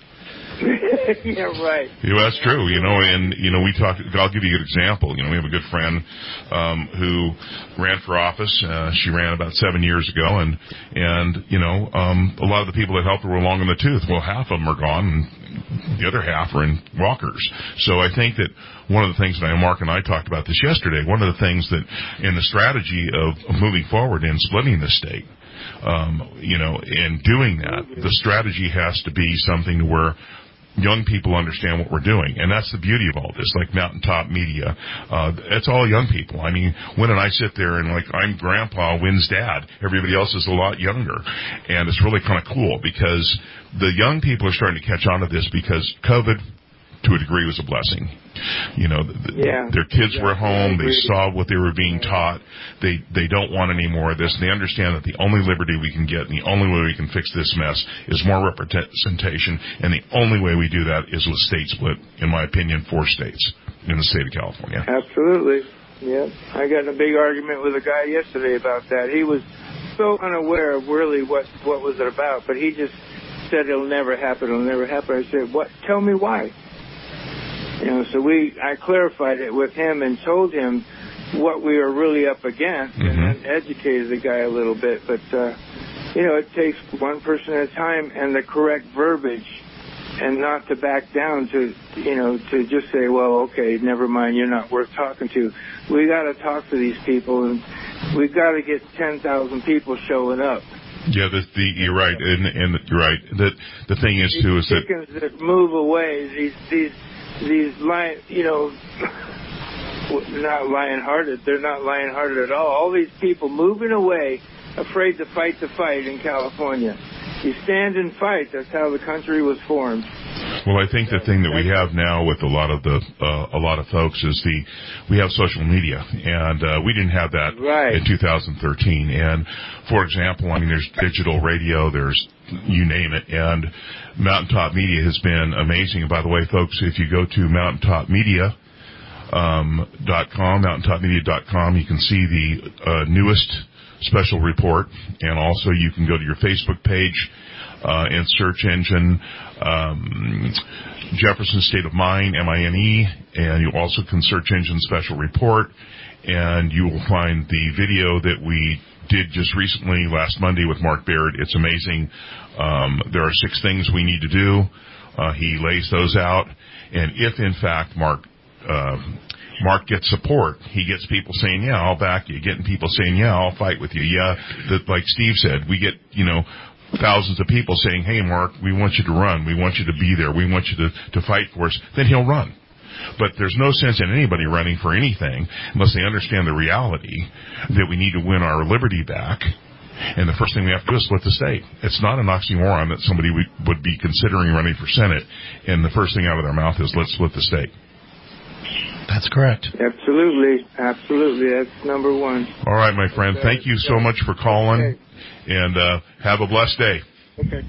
Yeah, right. Yeah, that's true. You know, and you know, we talked. I'll give you an example. You know, we have a good friend um, who ran for office. Uh, she ran about seven years ago, and and you know, um, a lot of the people that helped her were long in the tooth. Well, half of them are gone, and the other half are in walkers. So I think that one of the things that I, Mark and I talked about this yesterday. One of the things that in the strategy of, of moving forward and splitting the state. Um, you know, in doing that, the strategy has to be something where young people understand what we're doing, and that's the beauty of all this. Like Mountaintop Media, uh, it's all young people. I mean, when and I sit there and like I'm Grandpa, Wynn's dad. Everybody else is a lot younger, and it's really kind of cool because the young people are starting to catch on to this because COVID, to a degree, was a blessing. You know, the, yeah, their kids yeah, were home. They agree. saw what they were being taught. They they don't want any more of this. And they understand that the only liberty we can get and the only way we can fix this mess is more representation. And the only way we do that is with state split, in my opinion, four states in the state of California. Absolutely. Yeah. I got in a big argument with a guy yesterday about that. He was so unaware of really what, what was it about, but he just said it'll never happen, it'll never happen. I said, what? Tell me why. You know, so we, I clarified it with him and told him what we were really up against, mm-hmm. and then educated the guy a little bit. But, uh, you know, it takes one person at a time and the correct verbiage, and not to back down to, you know, to just say, well, okay, never mind, you're not worth talking to. We got to talk to these people, and we've got to get ten thousand people showing up. Yeah, the, the, you're right, and, and you're right. The the thing is too is that chickens that move away, these these these lion, you know, not lion-hearted. They're not lion-hearted at all. All these people moving away, afraid to fight the fight in California. You stand and fight. That's how the country was formed. Well, I think the thing that we have now with a lot of the uh, a lot of folks is the we have social media, and uh, we didn't have that right. in two thousand thirteen. And for example, I mean, there's digital radio, there's you name it, and Mountaintop Media has been amazing. And by the way, folks, if you go to mountaintop media dot com, mountaintop media dot com, you can see the uh, newest special report, and also you can go to your Facebook page uh, and search engine um, Jefferson State of Mind, M I N E, and you also can search engine special report, and you will find the video that we did just recently last Monday with Mark Baird. It's amazing. Um, there are six things we need to do. Uh, he lays those out. And if, in fact, Mark uh, Mark gets support, he gets people saying, yeah, I'll back you. Getting people saying, yeah, I'll fight with you. Yeah, that, like Steve said, we get, you know, thousands of people saying, hey, Mark, we want you to run. We want you to be there. We want you to, to fight for us. Then he'll run. But there's no sense in anybody running for anything unless they understand the reality that we need to win our liberty back. And the first thing we have to do is split the state. It's not an oxymoron that somebody would, would be considering running for Senate, and the first thing out of their mouth is, let's split the state. That's correct. Absolutely. Absolutely. That's number one. All right, my friend. Thank you so much for calling, and uh, have a blessed day. Okay.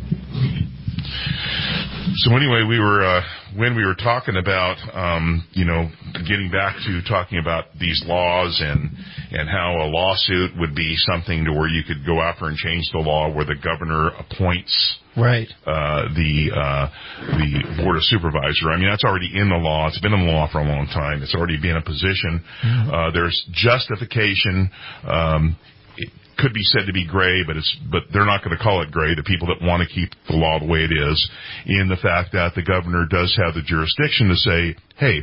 So anyway, we were uh, when we were talking about um, you know getting back to talking about these laws and and how a lawsuit would be something to where you could go after and change the law where the governor appoints right uh, the uh, the board of supervisor. I mean, that's already in the law. It's been in the law for a long time. It's already been a position. Mm-hmm. Uh, there's justification. Um, could be said to be gray, but it's but they're not going to call it gray. The people that want to keep the law the way it is, in the fact that the governor does have the jurisdiction to say, hey,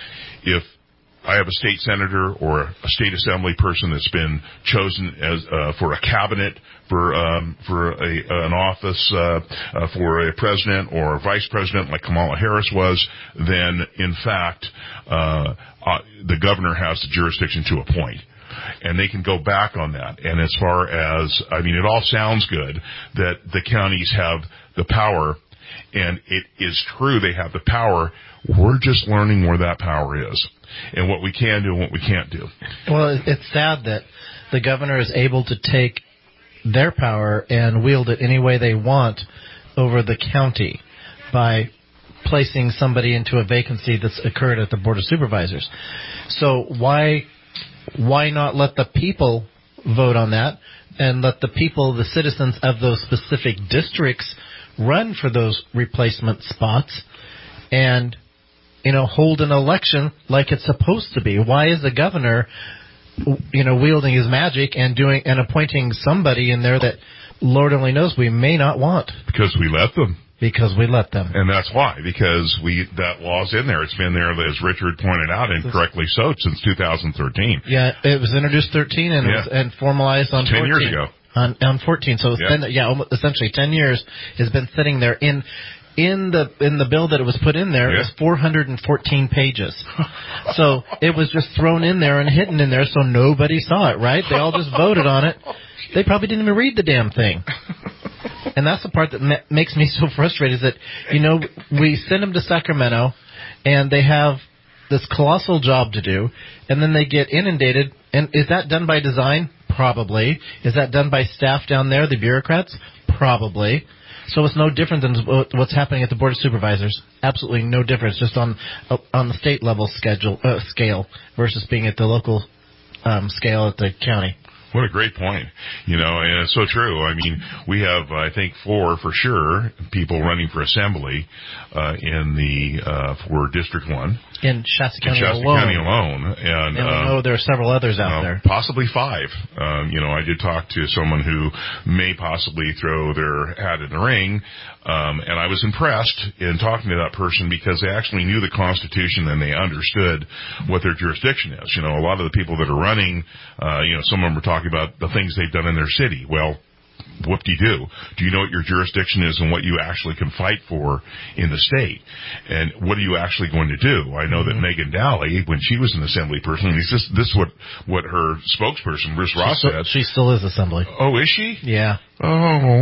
if I have a state senator or a state assembly person that's been chosen as uh, for a cabinet, for um, for a, an office, uh, uh, for a president or a vice president like Kamala Harris was, then in fact uh, uh, the governor has the jurisdiction to appoint. And they can go back on that. And as far as, I mean, it all sounds good that the counties have the power, and it is true they have the power. We're just learning where that power is and what we can do and what we can't do. Well, it's sad that the governor is able to take their power and wield it any way they want over the county by placing somebody into a vacancy that's occurred at the Board of Supervisors. So why... Why not let the people vote on that and let the people, the citizens of those specific districts, run for those replacement spots and, you know, hold an election like it's supposed to be? Why is the governor, you know, wielding his magic and doing and appointing somebody in there that Lord only knows we may not want? Because we let them. Because we let them. And that's why, because we that law's in there. It's been there, as Richard pointed out, and correctly so, since two thousand thirteen. Yeah, it was introduced thirteen and, yeah. it was, and formalized on ten fourteen. Years ago. On, on fourteen. So, yeah. Been, yeah, almost, essentially ten years has been sitting there. In in the in the bill that it was put in there, yeah. It was four hundred fourteen pages. So it was just thrown in there and hidden in there so nobody saw it, right? They all just voted on it. They probably didn't even read the damn thing. And that's the part that ma- makes me so frustrated is that, you know, we send them to Sacramento and they have this colossal job to do, and then they get inundated. And is that done by design? Probably. Is that done by staff down there, the bureaucrats? Probably. So it's no different than what's happening at the Board of Supervisors. Absolutely no difference, just on on the state level schedule uh, scale versus being at the local um, scale at the county. What a great point. You know, and it's so true. I mean, we have, I think, four for sure people running for assembly uh, in the uh, for District one. In Shasta County in Shasta alone. County alone. And, and we um, know there are several others out uh, there. Possibly five. Um, you know, I did talk to someone who may possibly throw their hat in the ring. Um, and I was impressed in talking to that person because they actually knew the Constitution and they understood what their jurisdiction is. You know, a lot of the people that are running, uh, you know, some of them were talking about the things they've done in their city. Well, whoop-de-doo. Do you know what your jurisdiction is and what you actually can fight for in the state? And what are you actually going to do? I know mm-hmm. that Megan Daly, when she was an assembly person, this is, this is what, what her spokesperson, Bruce Ross, she said. She still is assembly. Oh, is she? Yeah. Oh.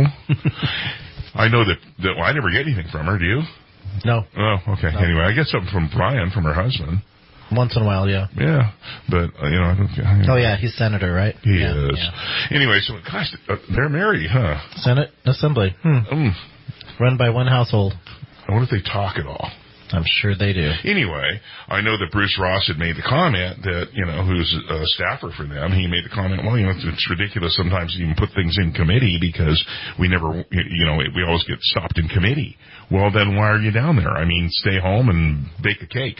I know that, that well, I never get anything from her. Do you? No. Oh, okay. No. Anyway, I get something from Brian, from her husband. Once in a while, yeah. Yeah, but, uh, you know, I don't you know, Oh, yeah, he's senator, right? He yeah, is. Yeah. Anyway, so, gosh, uh, they're married, huh? Senate, assembly. Hmm. Mm. Run by one household. I wonder if they talk at all. I'm sure they do. Anyway, I know that Bruce Ross had made the comment that, you know, who's a staffer for them, he made the comment, well, you know, it's, it's ridiculous sometimes to even put things in committee because we never, you know, we always get stopped in committee. Well, then why are you down there? I mean, stay home and bake a cake.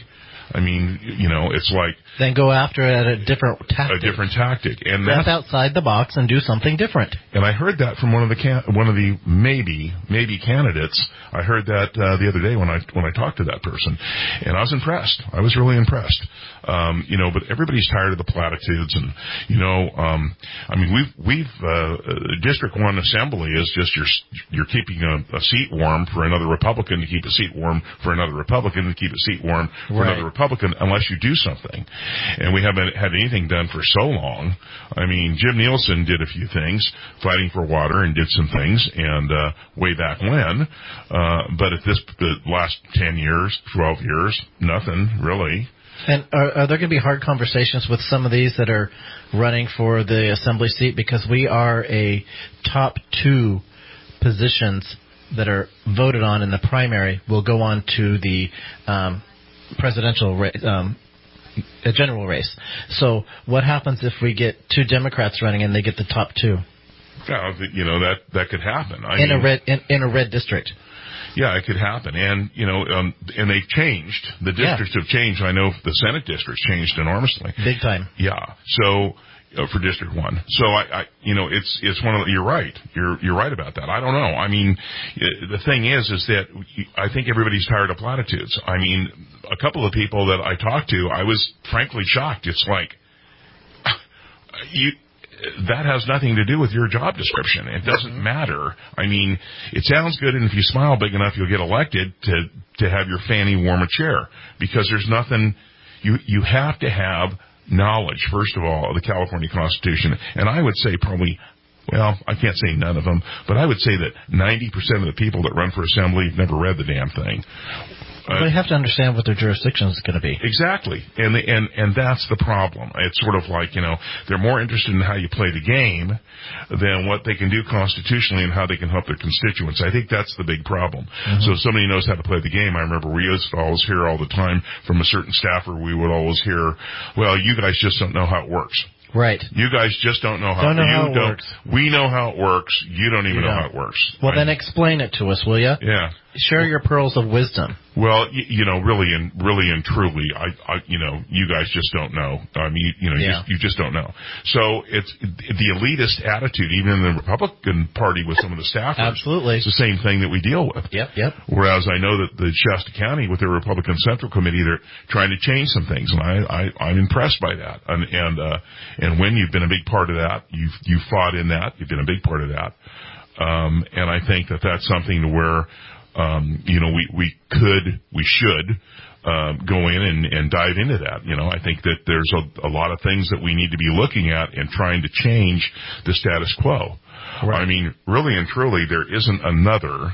I mean, you know, it's like then go after it at a different tactic. A different tactic, and step that's outside the box and do something different. And I heard that from one of the can- one of the maybe maybe candidates. I heard that uh, the other day when I when I talked to that person, and I was impressed. I was really impressed. Um, you know, but everybody's tired of the platitudes, and you know, um, I mean, we've we've uh, District One Assembly is just you're you're keeping a, a seat warm for another Republican to keep a seat warm for another Republican to keep a seat warm for right. another Republican, unless you do something. And we haven't had anything done for so long. I mean, Jim Nielsen did a few things, fighting for water, and did some things, and uh, way back when. Uh, but at this the last ten years, twelve years, nothing really. And are, are there going to be hard conversations with some of these that are running for the assembly seat? Because we are a top two positions that are voted on in the primary will go on to the um, presidential race, um, a general race. So what happens if we get two Democrats running and they get the top two? Yeah, you know, that, that could happen. I in mean, a red in, in a red district. Yeah, it could happen. And, you know, um, and they've changed. The districts yeah. have changed. I know the Senate districts changed enormously. Big time. Yeah. So, uh, for District One. So I, I, you know, it's, it's one of the, you're right. You're, you're right about that. I don't know. I mean, the thing is, is that I think everybody's tired of platitudes. I mean, a couple of people that I talked to, I was frankly shocked. It's like, you, that has nothing to do with your job description. It doesn't matter. I mean, it sounds good, and if you smile big enough, you'll get elected to to have your fanny warm a chair. Because there's nothing. You you have to have knowledge, first of all, of the California Constitution, and I would say probably. Well, I can't say none of them, but I would say that ninety percent of the people that run for assembly have never read the damn thing. Well, they have to understand what their jurisdiction is going to be. Exactly. And, the, and, and that's the problem. It's sort of like, you know, they're more interested in how you play the game than what they can do constitutionally and how they can help their constituents. I think that's the big problem. Mm-hmm. So if somebody knows how to play the game, I remember we used to always hear all the time from a certain staffer, we would always hear, well, you guys just don't know how it works. Right. You guys just don't know how, don't know you how it don't, works. We know how it works. You don't even you know don't. how it works. Well, I, then explain it to us, will you? Yeah. Share your pearls of wisdom. Well, you, you know, really and really and truly, I, I, you know, you guys just don't know. I mean, you, you know, yeah. you, just, you just don't know. So it's the elitist attitude, even in the Republican Party with some of the staffers. Absolutely, it's the same thing that we deal with. Yep, yep. Whereas I know that the Shasta County, with their Republican Central Committee, they're trying to change some things, and I, I I'm impressed by that. And and uh, and when you've been a big part of that, you've you fought in that, you've been a big part of that. Um, and I think that that's something to where. Um, you know, we, we could, we should, uh, go in and, and dive into that. You know, I think that there's a, a lot of things that we need to be looking at and trying to change the status quo. Right. I mean, really and truly, there isn't another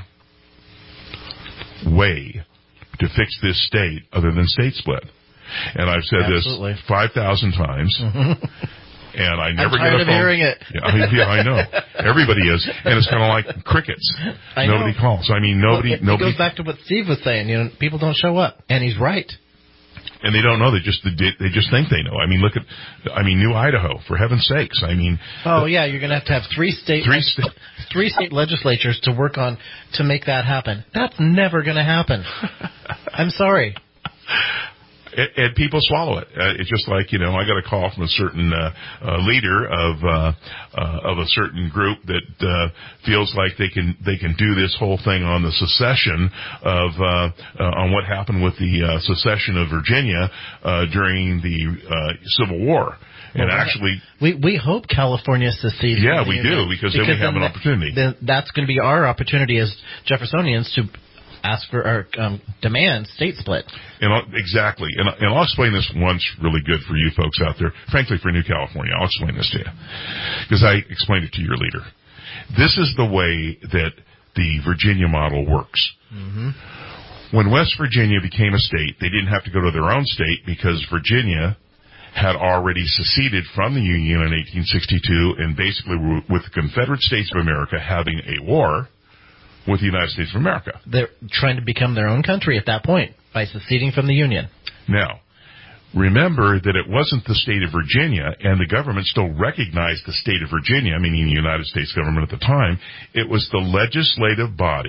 way to fix this state other than state split. And I've said Absolutely. this five thousand times. And I never I'm tired get a of phone. hearing it. Yeah, I, yeah, I know. Everybody is, and it's kind of like crickets. I nobody know. calls. I mean, nobody. Well, it, nobody. It goes back to what Steve was saying. You know, people don't show up, and he's right. And they don't know. They just they just think they know. I mean, look at, I mean, New Idaho. For heaven's sakes. I mean. Oh yeah, you're going to have to have three state three sta- three state legislatures to work on to make that happen. That's never going to happen. I'm sorry. And, and people swallow it. Uh, it's just like, you know, I got a call from a certain uh, uh, leader of uh, uh, of a certain group that uh, feels like they can they can do this whole thing on the secession of uh, uh, on what happened with the uh, secession of Virginia uh, during the uh, Civil War. And well, actually, we we hope California secedes. Yeah, we do because, because then we have an that, opportunity. Then that's going to be our opportunity as Jeffersonians to ask for or um, demand state split. And I'll, exactly, and, and I'll explain this once really good for you folks out there. Frankly, for New California, I'll explain this to you because I explained it to your leader. This is the way that the Virginia model works. Mm-hmm. When West Virginia became a state, they didn't have to go to their own state because Virginia had already seceded from the Union in eighteen sixty-two, and basically with the Confederate States of America having a war with the United States of America. They're trying to become their own country at that point by seceding from the Union. Now, remember that it wasn't the state of Virginia, and the government still recognized the state of Virginia, meaning the United States government at the time. It was the legislative body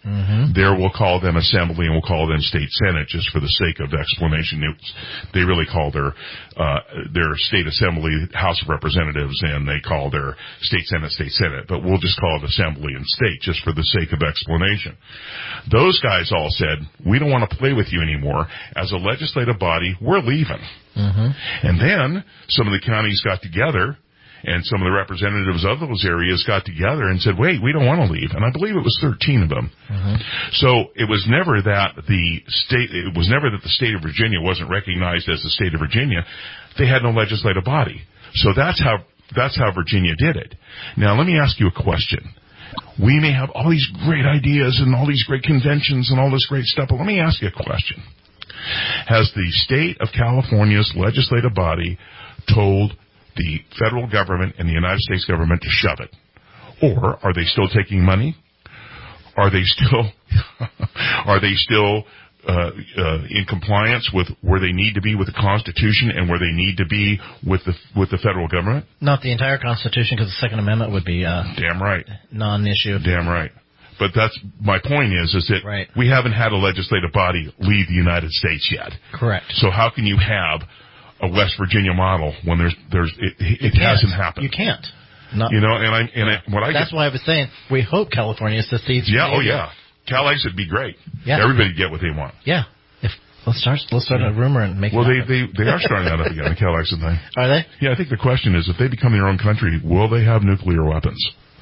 Mm-hmm. There we'll call them assembly and we'll call them state senate just for the sake of explanation. It's, they really call their uh, their state assembly House of Representatives, and they call their state senate state senate. But we'll just call it assembly and state just for the sake of explanation. Those guys all said, we don't want to play with you anymore. As a legislative body, we're leaving. Mm-hmm. And then some of the counties got together, and some of the representatives of those areas got together and said, wait, we don't want to leave. And I believe it was thirteen of them. Mm-hmm. So it was never that the state, it was never that the state of Virginia wasn't recognized as the state of Virginia. They had no legislative body. So that's how, that's how Virginia did it. Now let me ask you a question. We may have all these great ideas and all these great conventions and all this great stuff, but let me ask you a question. Has the state of California's legislative body told the federal government and the United States government to shove it? Or are they still taking money? Are they still are they still uh, uh, in compliance with where they need to be with the Constitution and where they need to be with the with the federal government? Not the entire Constitution, because the Second Amendment would be uh, damn right non-issue. Damn right. But that's my point is is that right. we haven't had a legislative body leave the United States yet. Correct. So how can you have a West Virginia model when there's there's it, it hasn't happened? You can't. Not, you know, and I and I, what I that's get, why I was saying we hope California secedes. Yeah, oh yeah, Cal-Ex would be great. Yeah, everybody get what they want. Yeah, if let's start let's start yeah. a rumor and make. Well, it they they they are starting that up again, the Cal-Ex thing. Are they? Yeah, I think the question is if they become their own country, will they have nuclear weapons?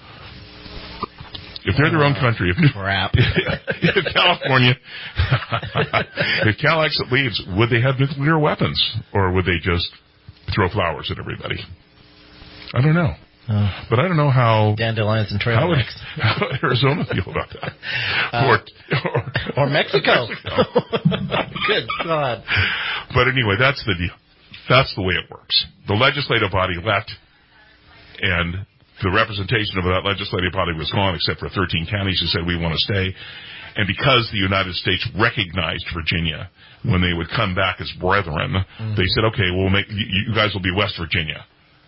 If they're their own country, if crap, if, if California, if Cal-Ex leaves, would they have nuclear weapons, or would they just throw flowers at everybody? I don't know, oh. but I don't know how dandelions and trail how, would, mix. how would Arizona feel about that, uh, or, or or Mexico. Mexico. Good God! But anyway, that's the deal. That's the way it works. The legislative body left, and the representation of that legislative body was gone, except for thirteen counties who said we want to stay. And because the United States recognized Virginia when they would come back as brethren, mm-hmm. they said, okay, we'll make you, you guys will be West Virginia.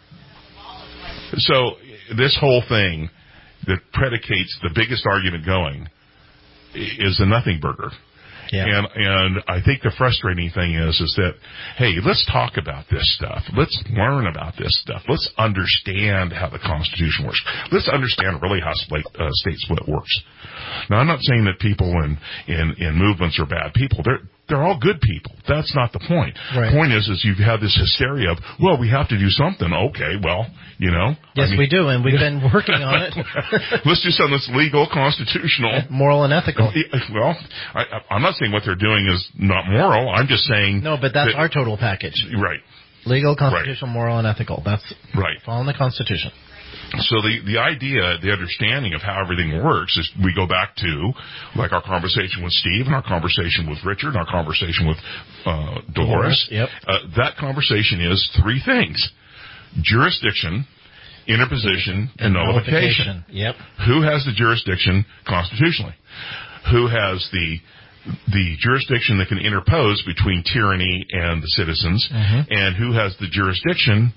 So this whole thing that predicates the biggest argument going is a nothing burger. Yeah. And and I think the frustrating thing is is that, hey, let's talk about this stuff. Let's learn about this stuff. Let's understand how the Constitution works. Let's understand really how state, uh, state split works. Now, I'm not saying that people in, in, in movements are bad people. They're they're all good people. That's not the point. Right. The point is, is you have this hysteria of, well, we have to do something. Okay, well, you know. Yes, I mean, we do, and we've been working on it. Let's do something that's legal, constitutional. Moral and ethical. Well, I, I'm not saying what they're doing is not moral. I'm just saying. No, but that's that, our total package. Right. Legal, constitutional, right. moral, and ethical. That's right. Following the Constitution. So the, the idea, the understanding of how everything works is we go back to, like, our conversation with Steve and our conversation with Richard and our conversation with uh, Dolores. Yep. Uh, that conversation is three things: jurisdiction, interposition, and, and nullification. nullification. Yep. Who has the jurisdiction constitutionally? Who has the the jurisdiction that can interpose between tyranny and the citizens? Mm-hmm. And who has the jurisdiction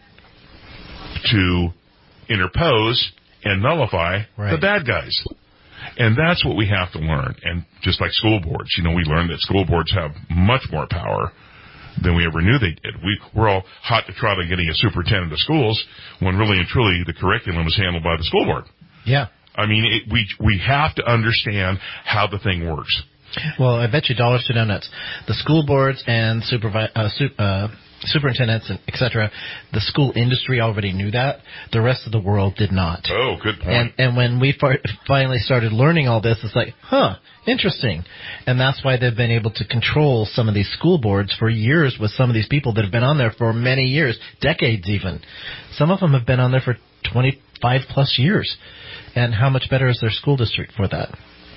to interpose and nullify right. the bad guys? And that's what we have to learn. And just like school boards, you know, we learned that school boards have much more power than we ever knew they did. We, we're all hot to trot on getting a superintendent of schools when really and truly the curriculum is handled by the school board. Yeah. I mean, it, we we have to understand how the thing works. Well, I bet you dollars to donuts. The school boards and supervi- uh, su- uh, superintendents and et cetera, the school industry already knew that. The rest of the world did not. Oh, good point. And, and when we far- finally started learning all this, it's like, huh, interesting. And that's why they've been able to control some of these school boards for years with some of these people that have been on there for many years, decades even. Some of them have been on there for twenty-five plus years. And how much better is their school district for that?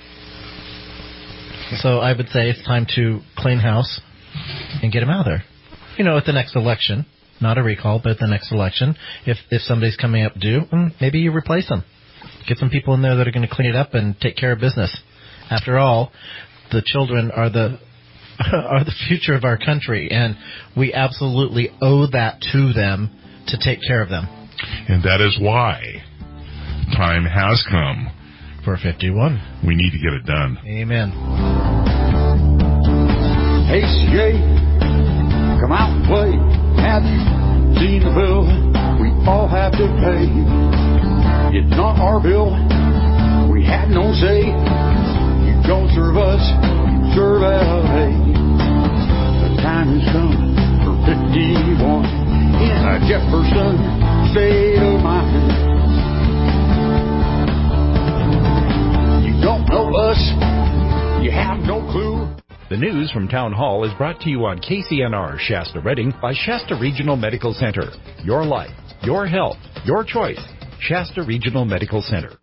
So I would say it's time to clean house and get them out of there. You know, at the next election, not a recall, but at the next election, if if somebody's coming up due, maybe you replace them. Get some people in there that are going to clean it up and take care of business. After all, the children are the are the future of our country, and we absolutely owe that to them to take care of them. And that is why time has come For fifty-one. We need to get it done. Amen. Hey, C J, come out and play. Have you seen the bill we all have to pay? It's not our bill. We had no say. You don't serve us, you serve L A. The time has come for fifty-one in a Jefferson state of mind. You don't know us, you have no clue. The news from Town Hall is brought to you on K C N R Shasta Redding by Shasta Regional Medical Center. Your life, your health, your choice. Shasta Regional Medical Center.